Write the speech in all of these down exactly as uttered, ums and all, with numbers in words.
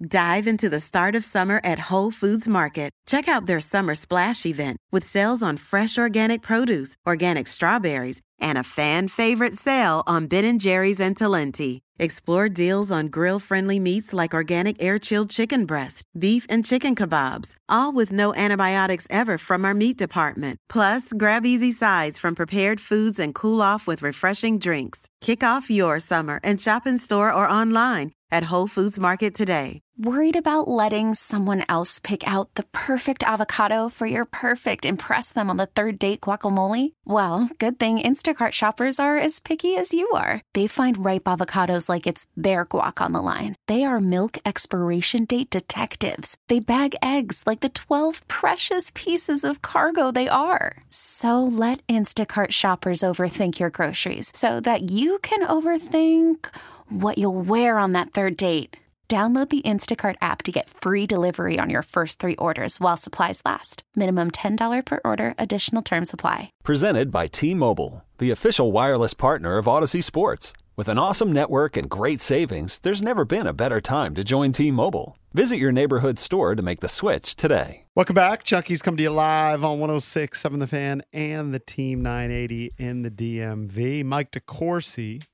Dive into the start of summer at Whole Foods Market. Check out their Summer Splash event with sales on fresh organic produce, organic strawberries, and a fan-favorite sale on Ben and Jerry's and Talenti. Explore deals on grill-friendly meats like organic air-chilled chicken breast, beef and chicken kebabs, all with no antibiotics ever from our meat department. Plus, grab easy sides from prepared foods and cool off with refreshing drinks. Kick off your summer and shop in store or online at Whole Foods Market today. Worried about letting someone else pick out the perfect avocado for your perfect impress them on the third date guacamole? Well, good thing Instacart shoppers are as picky as you are. They find ripe avocados like it's their guac on the line. They are milk expiration date detectives. They bag eggs like the twelve precious pieces of cargo they are. So let Instacart shoppers overthink your groceries so that you can overthink what you'll wear on that third date. Download the Instacart app to get free delivery on your first three orders while supplies last. Minimum ten dollars per order. Additional terms apply. Presented by T-Mobile, the official wireless partner of Odyssey Sports. With an awesome network and great savings, there's never been a better time to join T-Mobile. Visit your neighborhood store to make the switch today. Welcome back. Chucky's come to you live on one oh six point seven The Fan and the Team nine eighty in the D M V. Mike DeCourcy,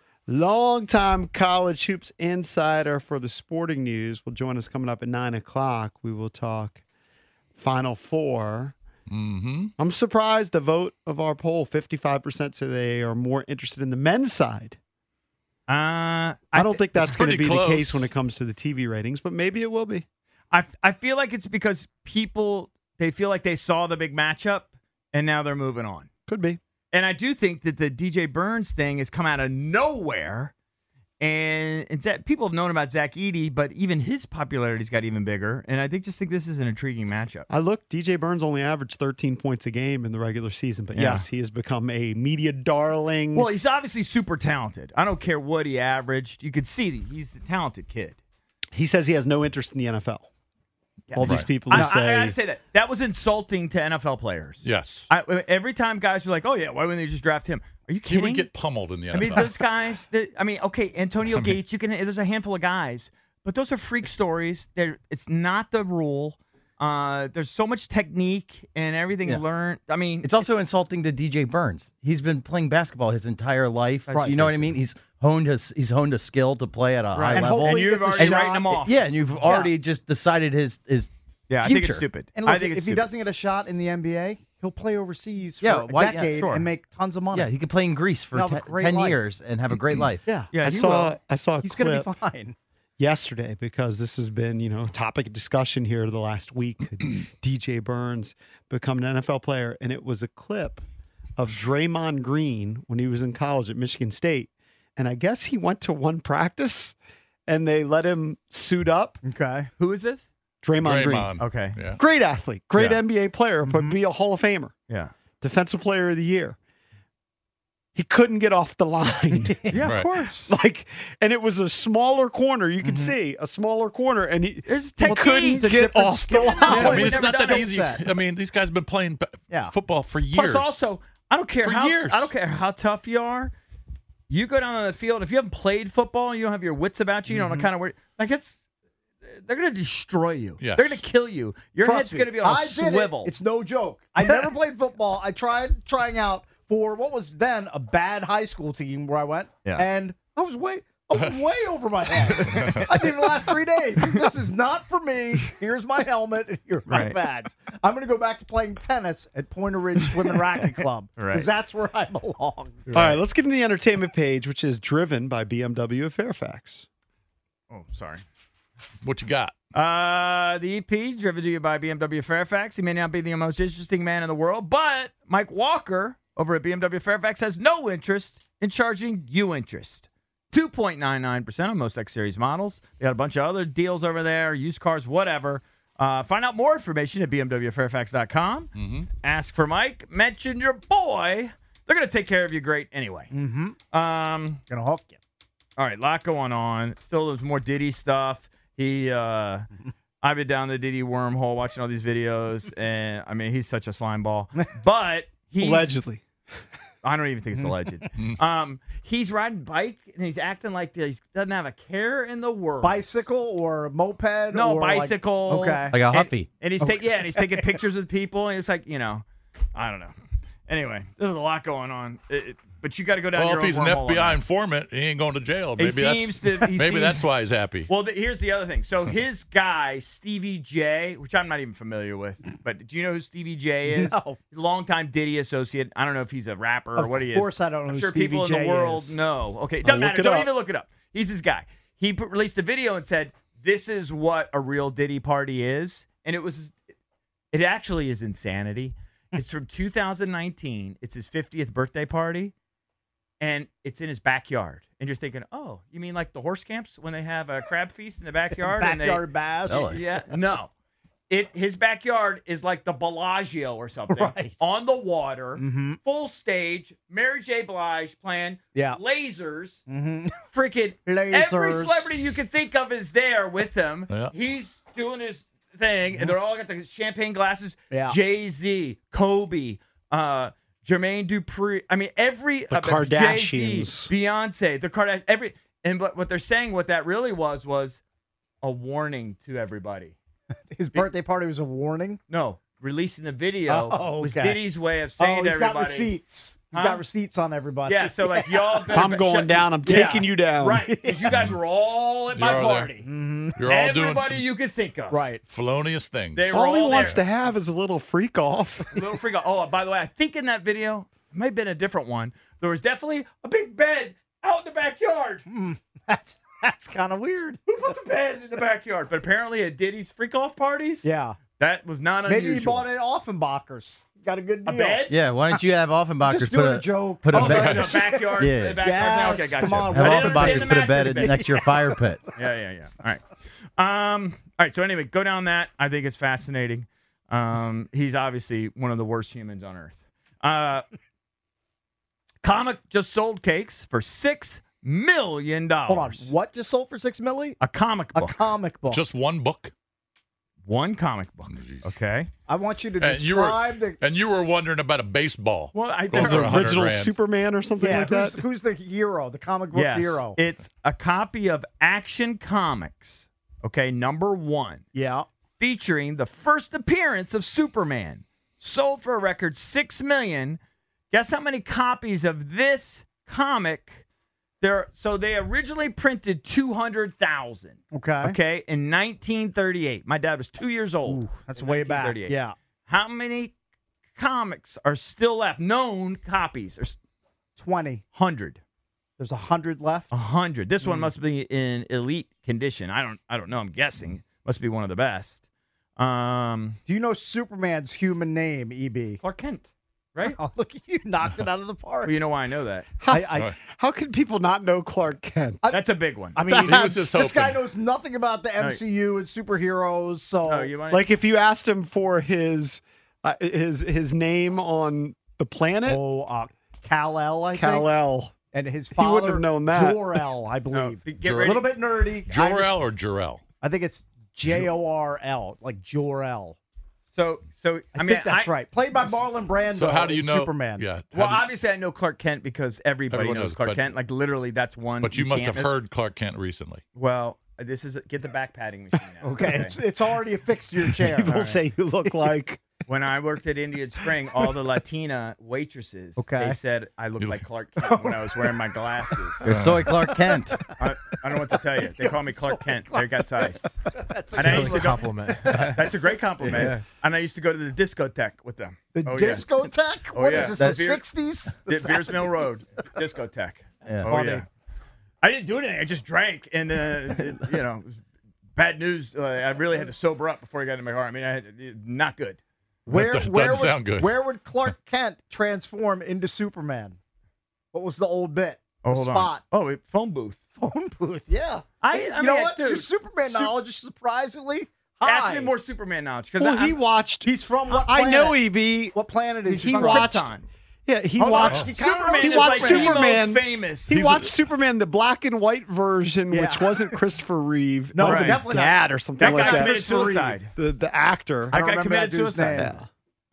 longtime college hoops insider for the Sporting News, will join us coming up at nine o'clock. We will talk Final Four. Mm-hmm. I'm surprised the vote of our poll, fifty-five percent say they are more interested in the men's side. Uh, I, I don't think that's going to be close. the case when it comes to the T V ratings, but maybe it will be. I, I feel like it's because people, they feel like they saw the big matchup, and now they're moving on. Could be. And I do think that the D J Burns thing has come out of nowhere. And, and Zach, people have known about Zach Edey, but even his popularity's got even bigger. And I think just think this is an intriguing matchup. I look, D J Burns only averaged thirteen points a game in the regular season, but Yeah. yes, he has become a media darling. Well, he's obviously super talented. I don't care what he averaged. You could see that he's a talented kid. He says he has no interest in the N F L. Yeah. All these Right. people who I, say, I, I gotta say that. That was insulting to N F L players. Yes. I, every time guys were like, oh, yeah, why wouldn't they just draft him? Are you He kidding? would get pummeled in the N F L. I mean, those guys, that, I mean, okay, Antonio I mean- Gates, you can. There's a handful of guys, but those are freak stories. They're, it's not the rule. Uh, there's so much technique and everything Yeah. learned. I mean, It's also insulting to D J Burns. He's been playing basketball his entire life. That's You know true. what I mean? He's honed his he's honed a skill to play at a high and, level. and you've already writing them off. Yeah, and you've already just decided his his Yeah, I future. think it's stupid. And look, I think it's if he stupid. doesn't get a shot in the N B A, he'll play overseas for Yeah, a why- yeah, decade sure. and make tons of money. Yeah, he could play in Greece for He'll have te- a great ten life. years and have a great life. yeah, Yeah, I he saw, will. I saw a he's clip going to be fine. yesterday because this has been, you know, a topic of discussion here the last week. Could D J Burns become an N F L player? And it was a clip of Draymond Green when he was in college at Michigan State. And I guess he went to one practice and they let him suit up. Okay. Who is this? Draymond, Green. Draymond. Okay. Yeah. Great athlete, great Yeah. N B A player, but be a Hall of Famer, Yeah. defensive player of the year. He couldn't get off the line. Yeah, Right. of course. like, and it was a smaller corner. You could see a smaller corner, and he, There's he technique. couldn't It's a get different off the skill. line. Yeah, I Boy, mean, we it's never not that done easy. that. I mean, these guys have been playing b- Yeah. football for years. Plus, also, I don't care For how years. I don't care how tough you are. You go down on the field. If you haven't played football, you don't have your wits about you. You don't know kind of where. Like it's, they're gonna destroy you. Yes. They're gonna kill you. Your Trust head's me, gonna be on a I did swivel. It. It's no joke. I never played football. I tried trying out for what was then a bad high school team where I went, Yeah. and I was way, I was way over my head. I didn't last three days. This is not for me. Here's my helmet and here are my Right. pads. I'm going to go back to playing tennis at Pointer Ridge Swim and Racket Club because Right. that's where I belong. All right, let's get into the entertainment page, which is driven by B M W of Fairfax. oh, sorry. What you got? Uh, the E P driven to you by B M W Fairfax. He may not be the most interesting man in the world, but Mike Walker over at B M W Fairfax has no interest in charging you interest. two point nine nine percent on most X Series models. They got a bunch of other deals over there, used cars, whatever. Uh, find out more information at B M W Fairfax dot com. Mm-hmm. Ask for Mike. Mention your boy. They're going to take care of you great anyway. Mm-hmm. Um, Gonna hook you. all right, lot going on. Still, there's more Diddy stuff. He, uh, I've been down the Diddy wormhole watching all these videos, and I mean, he's such a slime ball. But he's Allegedly. I don't even think it's alleged. um, he's riding bike and he's acting like he doesn't have a care in the world. Bicycle or moped? No, or like- bicycle. okay. Like a And- Huffy. And, he's taking yeah, and he's taking pictures with people, and it's like you know, I don't know. Anyway, there's a lot going on, It- it- but you got to go down. Well, your if own he's an wormhole F B on I that. informant, he ain't going to jail. He Maybe seems that's to- he maybe seems- that's why he's happy. Well, the, here's the other thing. So his guy, Stevie J, which I'm not even familiar with, but do you know who Stevie J is? No. Longtime Diddy associate. I don't know if he's a rapper or Of what he is. course I don't know I'm who sure Stevie people in J the world is. know. Okay, I'll doesn't look matter. it Don't up. even look it up. He's his guy. He put, released a video and said, "This is what a real Diddy party is," and it was, it actually is insanity. It's from two thousand nineteen. It's his fiftieth birthday party. And it's in his backyard. And you're thinking, oh, you mean like the horse camps when they have a crab feast in the backyard? Backyard and bash. Sell it. Yeah. No. It His backyard is like the Bellagio or something. Right. On the water, Mm-hmm. full stage, Mary J. Blige playing, Yeah. lasers, Mm-hmm. freaking Lasers. every celebrity you can think of is there with him. Yeah. He's doing his thing, and they're all got the champagne glasses. Yeah. Jay-Z, Kobe, uh, Jermaine Dupri. I mean, every The uh, Jay-Z, Kardashians. Beyonce, the Kardashians, every. And what, what they're saying, what that really was, was a warning to everybody. His birthday party was a warning. No, releasing the video Oh, was okay. Diddy's way of saying Oh, to he's got everybody. receipts. He's Huh? got receipts on everybody. Yeah, so like y'all. If I'm going down, I'm Yeah. taking you down. Right, because you guys were all at my You're all there. party. Mm-hmm. You're all doing Everybody some you could think of. Right. felonious things. They were All he all wants there. to have is a little freak off. Little freak out. Oh, by the way, I think in that video, it might have been a different one. There was definitely a big bed out in the backyard. That's that's kind of weird. Who puts a bed in the backyard? But apparently at Diddy's freak off parties, Yeah. that was not unusual. Maybe he bought it at Offenbachers. Got a good a deal. bed? Yeah, why don't you have Offenbachers Just put doing a, a joke. put a Oh, bed? in the backyard. Yeah. The backyard. Yes, Okay, gotcha. come on, Have I didn't understand Offenbachers the put a bed mattress in- bit. next to your fire pit. Yeah, yeah, yeah. All right. Um, all right. So anyway, go down that. I think it's fascinating. Um, he's obviously one of the worst humans on earth. Uh, Comic just sold cakes for six million dollars. Hold on. What just sold for six milli? A comic A book. comic book. Just one book. One comic book. Jeez. Okay. I want you to And you were describe the. and you were wondering about a baseball. Well, I Those The are a hundred original grand. Superman or something Yeah, like who's, that. who's the hero? The comic book yes, hero. it's a copy of Action Comics. Okay, number one. Yeah. Featuring the first appearance of Superman. Sold for a record six million. Guess how many copies of this comic there? So they originally printed two hundred thousand. Okay. Okay, in nineteen thirty-eight. My dad was two years old. Ooh, that's in way back. nineteen thirty-eight. Yeah. How many comics are still left? Known copies. There's twenty. hundred. There's a hundred left. A hundred. This Hmm. one must be in elite condition. I don't. I don't know. I'm guessing. Must be one of the best. Um, Do you know Superman's human name, E B? Clark Kent, right? Oh, look at you. Knocked it out of the park. Well, you know why I know that. I, I, How can people not know Clark Kent? That's a big one. I mean, He was just this guy hoping. knows nothing about the M C U and superheroes. So, oh, you want Like if you asked him for his uh, his his name on the planet, oh, uh, Kal-El, I think. Kal-El. And his He father, wouldn't have known that. Jor-El, I believe. get Jor- a ready. little bit nerdy. I, just- Jor-El or Jor-El? I think it's J O R L, like Jor-El. So, so I, I, mean, think that's I- right. Played by Marlon Brando. So how do you in know Superman? Yeah. how Well, do you- obviously, I know Clark Kent because everybody Everyone knows knows, Clark but- Kent. Like literally, that's one. but you must can't have miss. heard Clark Kent recently. Well, this is get the back padding machine. Now. Okay, it's it's already affixed to your chair. People All right. say you look like. When I worked at Indian Spring, all the Latina waitresses, Okay. they said I looked like Clark Kent when I was wearing my glasses. You're Soy Clark Kent. I, I don't know what to tell you. They call me Clark Kent. They got sized. That's And I so- used to go, compliment. that's a great compliment. And I used to go to the discotheque with them. the Oh, yeah. discotheque? Oh, What yeah. is this, That's- the sixties? Di- Veers Mill Road, discotheque. Yeah. Oh, Funny. yeah. I didn't do anything. I just drank. And, uh, it- you know, it was bad news. Uh, I really had to sober up before I got into my car. I mean, I had, not good. Where, That doesn't where would, sound good. Where would Clark Kent transform into Superman? What was the old bit? Oh, The hold spot. on. Oh, wait, phone booth. Phone booth, yeah. I, you I know mean, what? dude, Your Superman Sup- knowledge is surprisingly high. Ask me more Superman knowledge. Because Well, he watched. He's from what I know planet? E B. What planet is he's he from from? watched- Krypton. Yeah, he Hold on. watched. He kinda Superman knows He is watched like the Superman. most famous. He He's watched a- Superman, the black and white version, which Yeah. wasn't Christopher Reeve. No, Might have been his definitely not. dad or something That like guy that. committed suicide. The the actor. I That don't guy remember committed that dude's suicide. name. Yeah.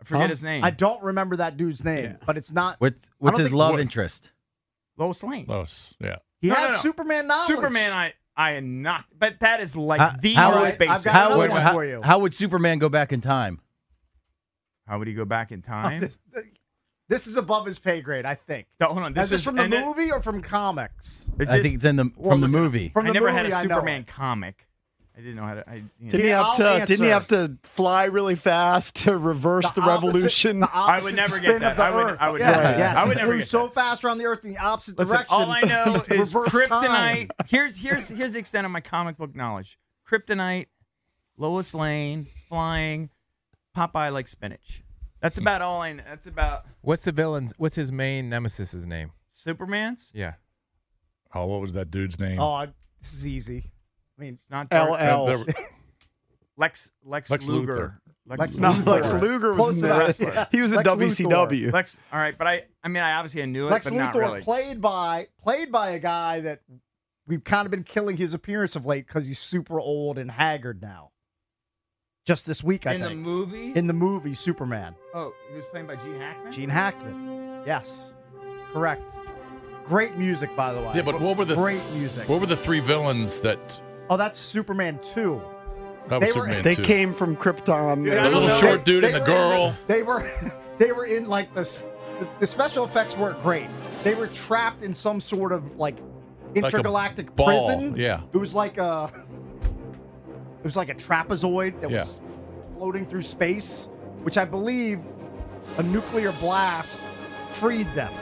I forget Huh? his name. I don't remember that dude's name, Yeah. but it's not. What's what's don't his think- love what- interest? Lois Lane. Lois, yeah. He No, has no, no. Superman knowledge. Superman, I I am not, but that is like How- the how most would- basic. I've got How another would one how, for you. how would Superman go back in time? How would he go back in time? This, this is above his pay grade, I think. No, hold on. This This is is from the and it- movie or from comics? is I this- think it's in the Well, from the listen, movie. From I the never movie, had a I know Superman it. comic. I didn't know how to. I, you know. Didn't he Yeah, have to? I'll Didn't he have answer. to fly really fast to reverse the, opposite- revolution? the I would opposite never spin get that. of the I would. Earth. I would Yeah, never. yes, I would he never flew get so that. fast around the Earth in the opposite Listen, direction. all I know to is reverse time. Kryptonite. Here's here's here's the extent of my comic book knowledge. Kryptonite, Lois Lane, flying, Popeye like spinach. That's about all I. That's about What's the villain's? What's his main nemesis's name? Superman's. Yeah. Oh, what was that dude's name? Oh, I- this is easy. I mean, Not L Dark- L. Uh, the- Lex Lex, Lex Luger. Luthor. Lex No, Luthor. Lex Luger was Close in enough, that. yeah. He was in Lex W C W. Lex. All right, but I. I mean, I obviously I knew it, Lex but not Luthor really. played by played by a guy that we've kind of been killing his appearance of late because he's super old and haggard now. Just this week, I in the think. movie. in the movie Superman. oh, he was played by Gene Hackman. Gene Hackman. Yes. Correct. Great music, by the way. Yeah, but what were the- great music? What were the three villains that? Oh, that's Superman two. That was They were- Superman They two. came from Krypton. Yeah, I the don't little know. short dude and They the were in girl. they were they were in like this. The, the special effects weren't great. They were trapped in some sort of like Like a intergalactic ball, prison. yeah. It was like a it was like a trapezoid that Yeah. was floating through space, which I believe a nuclear blast freed them.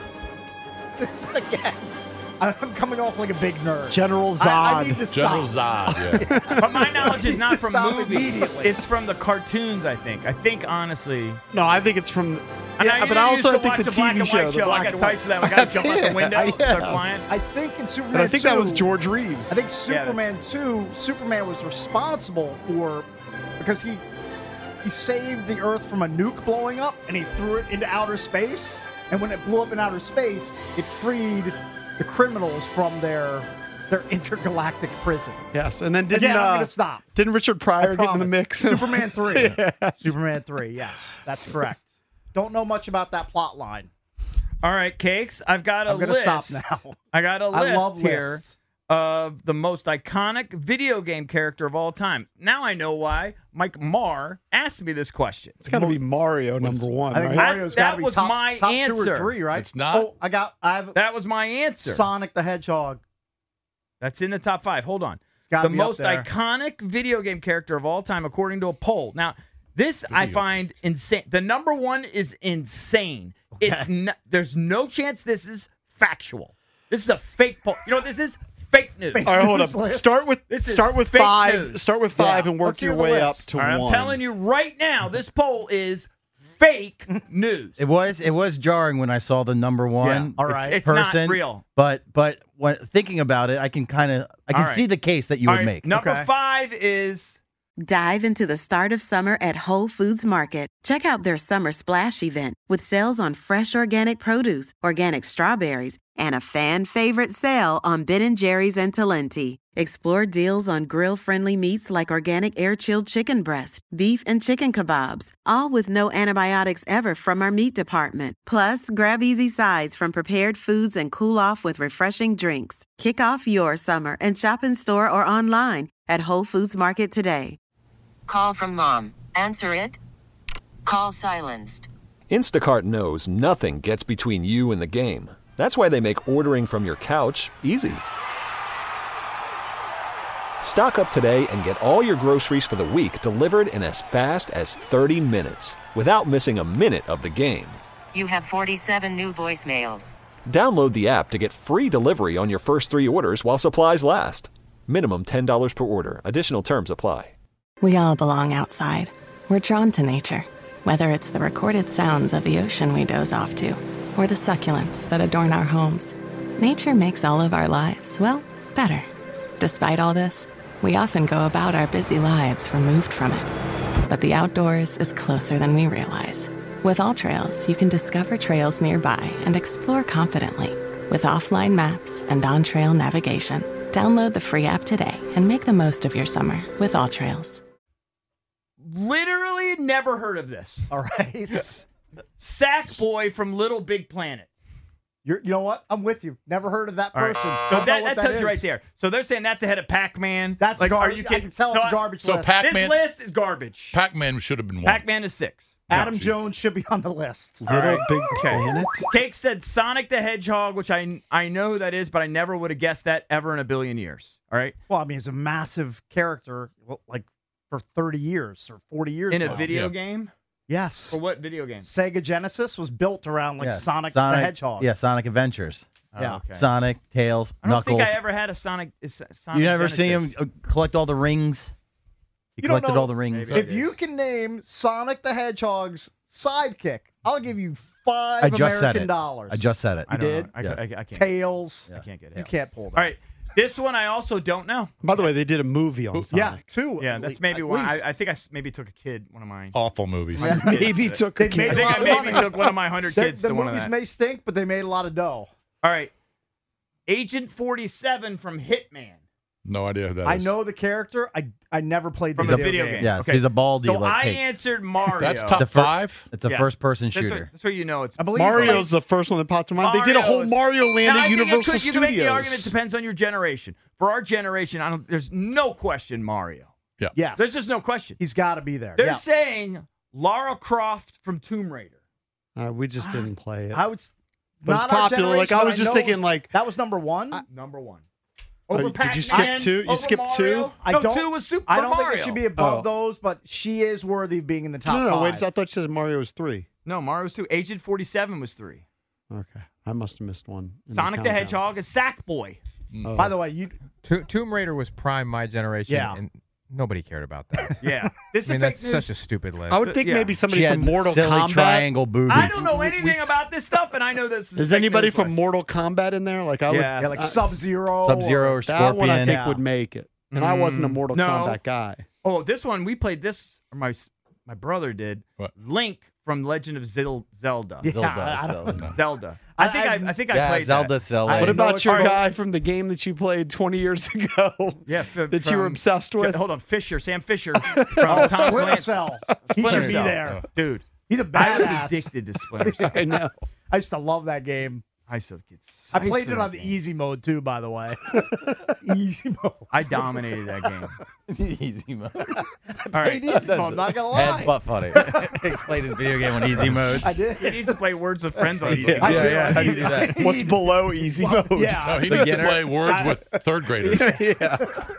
It's again. I'm coming off like a big nerd. General Zod. I, I need to General stop. Zod. Yeah. But my knowledge is need not to from stop movies. immediately. It's from the cartoons. I think. I think honestly. No, I think it's from. And Yeah, I, but you know, I you used also to think watch the a black T V and show. white The I black got and tight for that. We white. got to jump out the window, and start Yes. flying. I think in Superman But I think that was two George Reeves. I think Superman two, Superman was responsible for because he he saved the Earth from a nuke blowing up and he threw it into outer space. And when it blew up in outer space, it freed the criminals from their their intergalactic prison. Yes, and then didn't Again, I'm uh, gonna stop. didn't Richard I Pryor get in the promise. mix? Superman three. Yeah. Superman three, yes. That's correct. Don't know much about that plot line. All right, Cakes. I've got a I'm gonna list. stop now. I got a I list love here lists. of the most iconic video game character of all time. Now I know why Mike Marr asked me this question. It's got to be Mario number one, I think right? Mario's That got to be was top, my top two answer. or three, right? It's not? Oh, I got. I have That was my answer. Sonic the Hedgehog. That's in the top five. Hold on. gotta The be up most there. iconic video game character of all time, according to a poll. Now, this I find insane. The number one is insane. It's no, there's no chance this is factual. This is a fake poll. You know what this is? Fake news. Fake All right, hold news up. list. Start with This is start with fake five. news. Start with five Yeah, and work let's your hear the way up list. to All right, one. I'm telling you right now, this poll is fake news. It was it was jarring when I saw the number one. all It's- right. it's person, not real. But but when thinking about it, I can kind of I can All right. see the case that you All would right, make. Number Okay. five is Dive into the start of summer at Whole Foods Market. Check out their Summer Splash event with sales on fresh organic produce, organic strawberries, and a fan favorite sale on Ben and Jerry's and Talenti. Explore deals on grill-friendly meats like organic air-chilled chicken breast, beef and chicken kebabs, all with no antibiotics ever from our meat department. Plus, grab easy sides from prepared foods and cool off with refreshing drinks. Kick off your summer and shop in store or online at Whole Foods Market today. Call from mom. Answer it. Call silenced. Instacart knows nothing gets between you and the game. That's why they make ordering from your couch easy. Stock up today and get all your groceries for the week delivered in as fast as thirty minutes without missing a minute of the game. You have forty-seven new voicemails. Download the app to get free delivery on your first three orders while supplies last. Minimum ten dollars per order. Additional terms apply. We all belong outside. We're drawn to nature, whether it's the recorded sounds of the ocean we doze off to, or the succulents that adorn our homes. Nature makes all of our lives, well, better. Despite all this, we often go about our busy lives removed from it. But the outdoors is closer than we realize. With AllTrails, you can discover trails nearby and explore confidently. With offline maps and on-trail navigation, download the free app today and make the most of your summer with AllTrails. literally never heard of this. All right. Sackboy from Little Big Planet. You're, you know what? I'm with you. Never heard of that All right. person. So Don't that, know what that tells is. you right there. So they're saying that's ahead of Pac-Man. That's like, gar- are you I kidding? can tell it's So a garbage So list. Pac-Man, This list is garbage. Pac-Man should have been one. Pac-Man is six. Adam Oh, geez. Jones should be on the list. Little right. Big Planet. Cake said Sonic the Hedgehog, which I I know who that is, but I never would have guessed that ever in a billion years. All right, Well, I mean, he's a massive character, well, like for thirty years or forty years in a now. video Yeah. game. Yes. For what video game? Sega Genesis was built around like Yeah, Sonic, the Hedgehog. Yeah, Sonic Adventures. Yeah. Oh, okay. Sonic, Tails, I don't Knuckles. think I ever had a Sonic. is- Sonic you never see him Genesis. uh, collect all the rings? He You don't collected know- all the rings. Maybe. If you can name Sonic the Hedgehog's sidekick, I'll give you five I just said American it. dollars. I just said it. I don't did? know. I, Yes. I, I, I can't. Tails. I can't get it. You can't pull that. All right, this one I also don't know. By the way, they did a movie on Sonic. Yeah, two. Yeah, at that's le- maybe at why. least. I, I think I s- maybe took a kid. One of mine. Awful movies. Maybe took They a made I kid. think lot I of maybe money. took one of my hundred The, kids the to one of movies that. may stink, but they made a lot of dough. All right, Agent forty-seven from Hitman. No idea who that is. I know the character. I I never played the From a video, video game. game. Yes, Okay. he's a baldy So like I Cakes. answered Mario. That's It's top a fir- five. It's a Yeah. first-person That's shooter. what, that's what you know. It's I believe Mario's the first one that popped to mind. They did a whole Mario's- Mario Land Now, I at think it Universal could, you can make the Studios. argument. Depends on your generation. For our generation, I don't. There's no question Mario. Yes. There's just no question. He's got to be there. They're yeah. saying Lara Croft from Tomb Raider. Uh, we just didn't play it. I would. s- But it's not our popular. Like, generation, I but was just know thinking, was- like- that was number one. Number one. Uh, Over did you Pac-Man, skip two? You over skipped Mario. two? I No, don't. two was Super I don't Mario. think it should be above Oh. those, but she is worthy of being in the top no, no, no. five. Wait, I thought you said Mario was three. No, Mario was two. Agent forty-seven was three. Okay, I must have missed one. in Sonic the countdown. Hedgehog is Sackboy. Oh. By the way, you To- Tomb Raider was prime my generation, Yeah. and nobody cared about that. Yeah. This I mean, is that's fake news. such a stupid list. I would think Yeah. maybe somebody She from had Mortal silly Kombat. triangle boobies. I don't know anything about this stuff, and I know this is. Is fake anybody news from list. Mortal Kombat in there? Like I would, Yes. yeah, like uh, Sub Zero. Sub-Zero or That one I Scorpion. think Yeah. would make it. And I wasn't a Mm, Mortal no. Kombat guy. Oh, this one we played this. Or my my brother did. What? Link from Legend of Zil- Zelda. Yeah, Zelda, I don't- Zelda. Zelda. I think I, I- I, think I Yeah, played Zelda that. Zelda. I What know about it's your hard. guy from the game that you played twenty years ago? Yeah, f- that you were from- obsessed with? Hold on, Fisher, Sam Fisher from Oh, Tom Splinter Clancy. Cell. He Splinter should be Cell. there. Dude, He's a I was badass. addicted to Splinter Cell. I know. I used to love that game. I used to get I sized played for it that on the game. easy mode too, by the way. easy mode. I dominated that game. Easy mode. All Played right. easy mode. I'm not gonna lie. Head butt funny. Explain his video game on easy mode. I did. He needs to play Words with Friends on easy. I Yeah, did. yeah, how do you do that? What's below easy Well, mode? Yeah. No, he needs to Beginner. play Words with third graders. yeah.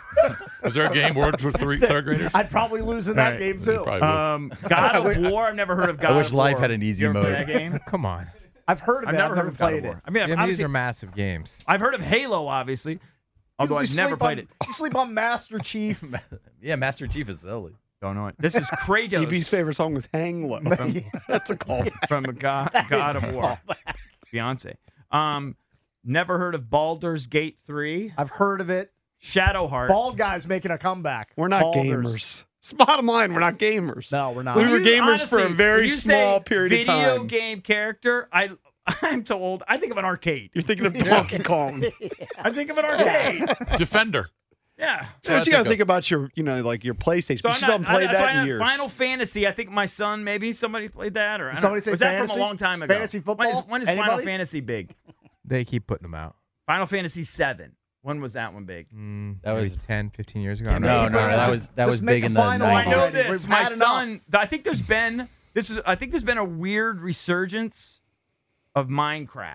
Is there a game Words with three third graders? I'd probably lose in that All right. game You too. probably would. Um, God of War. I've never heard of God I wish of life War. had an easy You ever play mode. that game? Come on. I've heard of I've it. never I've heard never of God of played War. it. I mean, Yeah, these obviously, are massive games. I've heard of Halo, obviously, although You I've never sleep played on, it. You sleep on Master Chief. Yeah, Master Chief is silly. Don't know it. This is Kratos E B's favorite song was Hang Low. That's a call. from God, God of War. Beyonce. Um, never heard of Baldur's Gate three. I've heard of it. Shadowheart. Bald guy's making a comeback. We're not Balders. gamers. It's bottom line, we're not gamers. No, we're not. We were You- gamers for a honestly, very when you small say period of Video time. game character. I I'm too old. I think of an arcade. You're thinking of Donkey Kong. I think of an arcade. Defender. Yeah. So I But you gotta think think about your, you know, like your PlayStation. So you I'm still not, haven't played I, that's why that I- in years. Final Fantasy. I think my son, maybe somebody played that, or I don't Somebody know. say was that fantasy? from a long time ago? Fantasy When is, football? when is Final Anybody? Fantasy big? They keep putting them out. Final Fantasy seven. When was that one big? Mm, That maybe was- ten, fifteen years ago. Yeah, I'm No, not no, sure. no, that Just- was that just was make big a in the final Oh, I know nineties. this. We've My had son. I think there's been this is. I think there's been a weird resurgence of Minecraft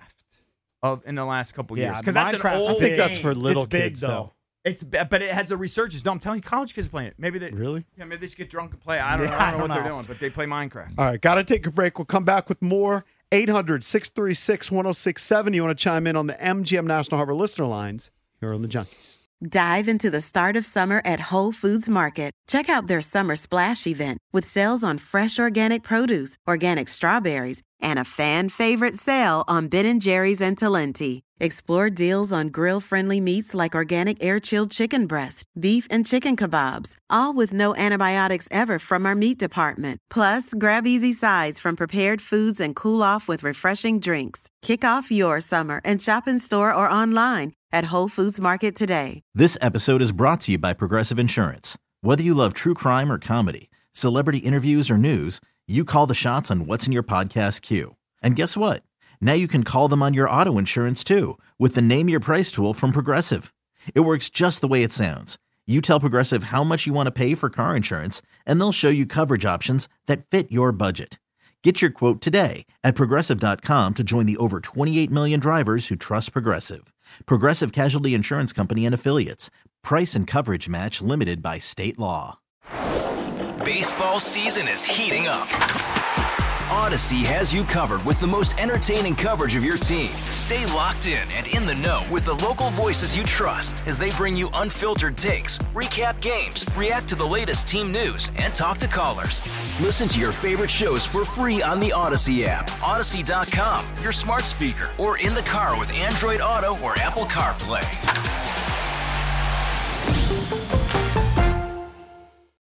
of in the last couple Yeah, years because that's an Minecraft's old I think that's game. for little It's big, kids, though. It's but it has a resurgence. No, I'm telling you, college kids are playing it. Maybe they Really? yeah, maybe they just get drunk and play. I don't know. Yeah, I don't know I what don't they're know. doing, but they play Minecraft. All right, got to take a break. We'll come back with more. eight hundred, six three six, one oh six seven. You want to chime in on the M G M National Harbor listener lines here on the Junkies. Dive into the start of summer at Whole Foods Market. Check out their summer splash event with sales on fresh organic produce, organic strawberries, and a fan favorite sale on Ben and Jerry's and Talenti. Explore deals on grill-friendly meats like organic air-chilled chicken breast, beef and chicken kebabs, all with no antibiotics ever from our meat department. Plus, grab easy sides from prepared foods and cool off with refreshing drinks. Kick off your summer and shop in store or online at Whole Foods Market today. This episode is brought to you by Progressive Insurance. Whether you love true crime or comedy, Celebrity interviews or news, you call the shots on what's in your podcast queue. And guess what? Now you can call them on your auto insurance too with the Name Your Price tool from Progressive. It works just the way it sounds. You tell Progressive how much you want to pay for car insurance, and they'll show you coverage options that fit your budget. Get your quote today at Progressive dot com to join the over twenty-eight million drivers who trust Progressive. Progressive Casualty Insurance Company and Affiliates. Price and coverage match limited by state law. Baseball season is heating up. Odyssey has you covered with the most entertaining coverage of your team. Stay locked in and in the know with the local voices you trust as they bring you unfiltered takes, recap games, react to the latest team news, and talk to callers. Listen to your favorite shows for free on the Odyssey app, Odyssey dot com, your smart speaker, or in the car with Android Auto or Apple CarPlay.